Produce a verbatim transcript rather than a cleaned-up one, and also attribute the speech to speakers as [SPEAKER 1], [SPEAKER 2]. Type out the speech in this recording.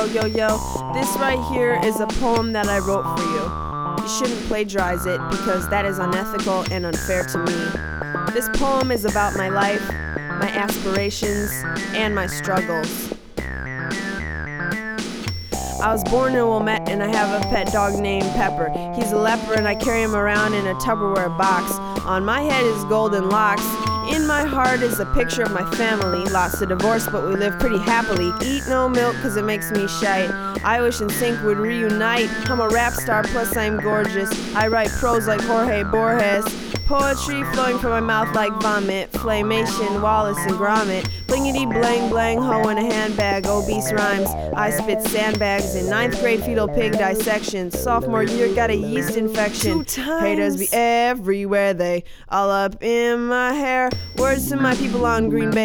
[SPEAKER 1] yo, yo. This right here is a poem that I wrote for you. You shouldn't plagiarize it because that is unethical and unfair to me. This poem is about my life, my aspirations, and my struggles. I was born in Wilmette and I have a pet dog named Pepper. He's a leper and I carry him around in a Tupperware box. On my head is golden locks. In my heart is a picture of my family. Lots of divorce, but we live pretty happily. Eat no milk cause it makes me shite. I wish N Sync would reunite. I'm a rap star plus I'm gorgeous. I write prose like Jorge Borges. Poetry flowing from my mouth like vomit. Flamation, Wallace and Gromit. Blingity blang blang, hoe in a handbag. Obese rhymes, I spit sandbags. In ninth grade fetal pig dissection. Sophomore year got a yeast infection. Haters be everywhere, they all up in my hair. Words to my people on Green Bay.